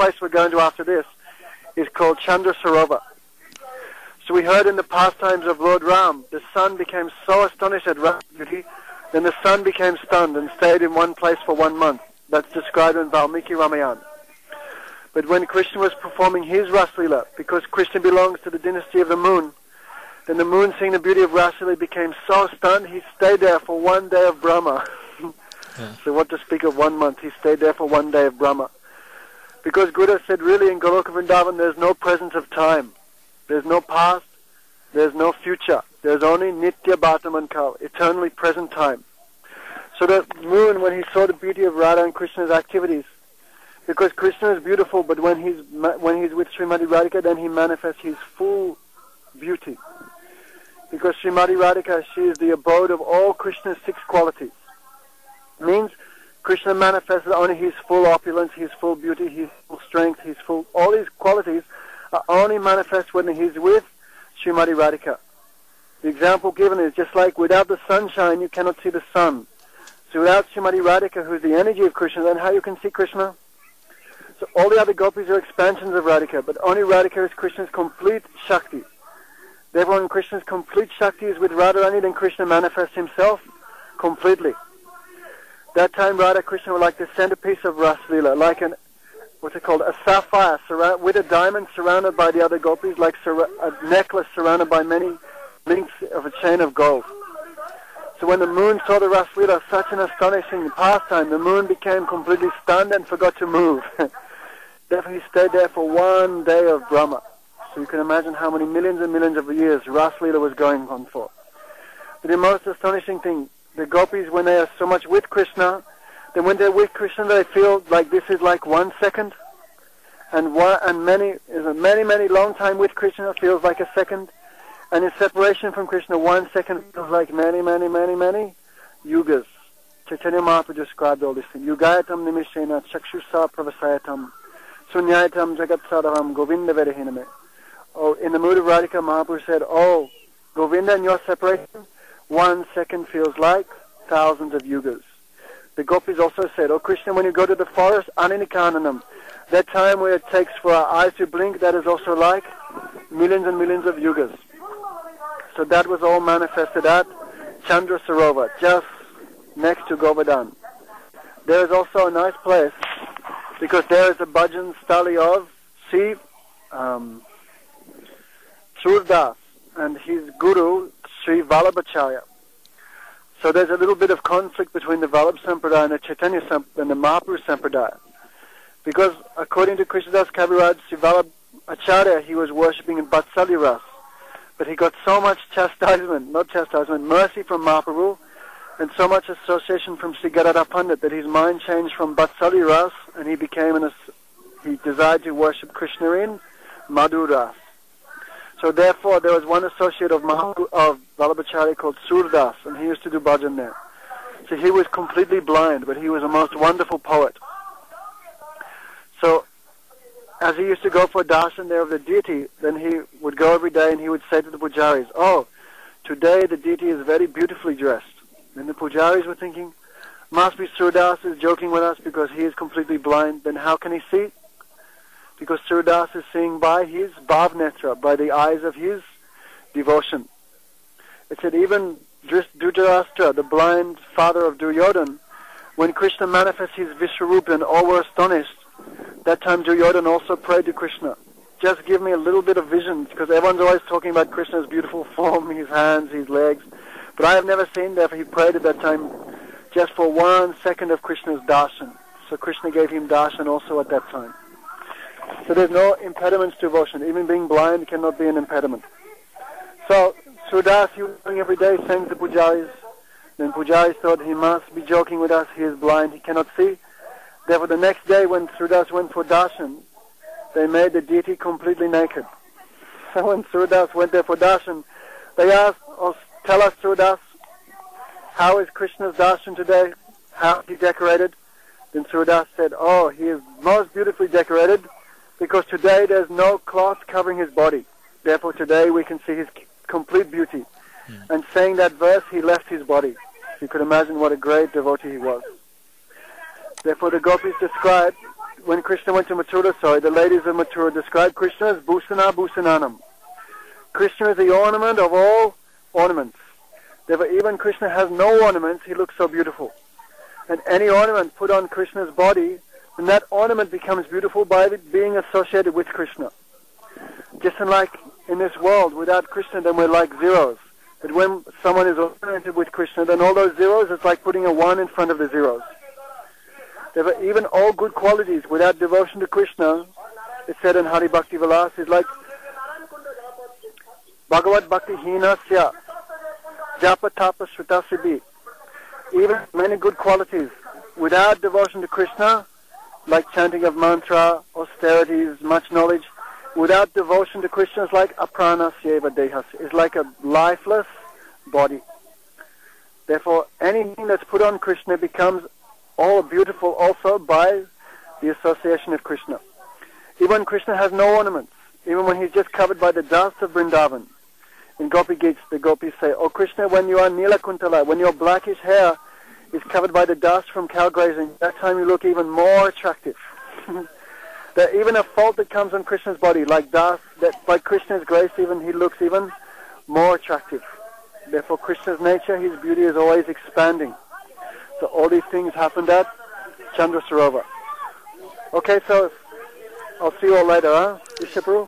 place we're going to after this is called Chandra Sarovar. So we heard in the pastimes of Lord Ram, the sun became so astonished at Rama's beauty, then the sun became stunned and stayed in one place for 1 month. That's described in Valmiki Ramayana. But when Krishna was performing his Raslila, because Krishna belongs to the dynasty of the moon, then the moon, seeing the beauty of Raslila, became so stunned, he stayed there for 1 day of Brahma. So what to speak of 1 month? He stayed there for 1 day of Brahma. Because Buddha said, really, in Goloka Vrindavan, there's no presence of time. There's no past. There's no future. There's only Nitya Bhartaman Kal, eternally present time. So the moon, when he saw the beauty of Radha and Krishna's activities, because Krishna is beautiful, but when he's with Srimati Radhika, then he manifests his full beauty. Because Srimati Radhika, she is the abode of all Krishna's 6 qualities. Means Krishna manifests only his full opulence, his full beauty, his full strength, all these qualities are only manifest when he's with Srimati Radhika. The example given is just like without the sunshine you cannot see the sun. So without Srimati Radhika, who is the energy of Krishna, then how you can see Krishna? So all the other gopis are expansions of Radhika, but only Radhika is Krishna's complete Shakti. Therefore, when Krishna's complete Shakti is with Radharani, then Krishna manifests himself completely. That time Radha Krishna were like the centerpiece of Raslila, like a sapphire with a diamond surrounded by the other gopis, like a necklace surrounded by many links of a chain of gold. So when the moon saw the Raslila, such an astonishing pastime, the moon became completely stunned and forgot to move. Therefore he stayed there for 1 day of Brahma. So you can imagine how many millions and millions of years Raslila was going on for. But the most astonishing thing, the gopis, when they are so much with Krishna, then when they're with Krishna, they feel like this is like 1 second, and many long time with Krishna feels like a second, and in separation from Krishna, 1 second feels like many yugas. Chaitanya Mahaprabhu described all this thing. Yugayatam nimishena chakshusa pravasayatam sunyayatam jagat sadavam govinda vedahiname. Oh, in the mood of Radhika, Mahaprabhu said, oh, Govinda, in your separation, 1 second feels like thousands of yugas. The gopis also said, oh Krishna, when you go to the forest, aninikananam, that time where it takes for our eyes to blink, that is also like millions and millions of yugas. So that was all manifested at Chandra Sarovar, just next to Govardhan. There is also a nice place, because there is a bhajan stali of Sri Surdas and his guru, Sri Vallabhacharya. So there's a little bit of conflict between the Vallabh Sampradaya and the Chaitanya Sampradaya and the Mahaprabhu Sampradaya. Because according to Krishnadas Kaviraj, Sri Vallabhacharya, he was worshipping in Vatsalya Ras. But he got so much mercy from Mahaprabhu, and so much association from Sri Gadadhar Pandit that his mind changed from Vatsalya Ras, and he desired to worship Krishna in Madhur Ras. So therefore, there was one associate of Vallabhacharya called Surdas, and he used to do bhajan there. So he was completely blind, but he was a most wonderful poet. So as he used to go for darshan there of the deity, then he would go every day and he would say to the pujaris, oh, today the deity is very beautifully dressed. And the pujaris were thinking, must be Surdas is joking with us because he is completely blind. Then how can he see? Because Surdas is seeing by his bhavnetra, by the eyes of his devotion. It said even Dhritarashtra, the blind father of Duryodhana, when Krishna manifests his Vishwarupa and all were astonished, that time Duryodhana also prayed to Krishna, just give me a little bit of vision, because everyone's always talking about Krishna's beautiful form, his hands, his legs, but I have never seen, therefore he prayed at that time just for 1 second of Krishna's darshan. So Krishna gave him darshan also at that time. So there's no impediments to devotion. Even being blind cannot be an impediment. So Surdas, he was doing every day, saying to pujaris. Then pujaris thought he must be joking with us, he is blind, he cannot see. Therefore the next day when Surdas went for darshan, they made the deity completely naked. So when Surdas went there for darshan, they asked, oh, tell us Surdas, how is Krishna's darshan today? How is he decorated? Then Surdas said, oh, he is most beautifully decorated, because today there's no cloth covering his body. Therefore today we can see his complete beauty. And saying that verse, he left his body. You could imagine what a great devotee he was. Therefore the gopis describe when Krishna went to Mathura, the ladies of Mathura described Krishna as Bhusana Bhusananam. Krishna is the ornament of all ornaments. Therefore, even Krishna has no ornaments, he looks so beautiful. And any ornament put on Krishna's body, then that ornament becomes beautiful by it being associated with Krishna. Just like in this world, without Krishna, then we're like zeros. But when someone is ornamented with Krishna, then all those zeros, it's like putting a 1 in front of the zeros. Therefore, even all good qualities without devotion to Krishna, it's said in Hari Bhakti Vilas, is like Bhagavad Bhakti Hinasya Japa Tapa Shrita Siddhi. Even many good qualities without devotion to Krishna, like chanting of mantra, austerities, much knowledge, without devotion to Krishna is like aprana syeva dehas, is like a lifeless body. Therefore, anything that's put on Krishna becomes all beautiful also by the association of Krishna. Even when Krishna has no ornaments, even when he's just covered by the dust of Vrindavan. In Gopi Gita, the gopis say, "Oh Krishna, when you are Nila Kuntala, when your blackish hair is covered by the dust from cow grazing, that time you look even more attractive." That even a fault that comes on Krishna's body, like dust, that by Krishna's grace even he looks even more attractive. Therefore Krishna's nature, his beauty is always expanding. So all these things happened at Chandra Sarovar. Okay, so I'll see you all later, huh? Ishapuru?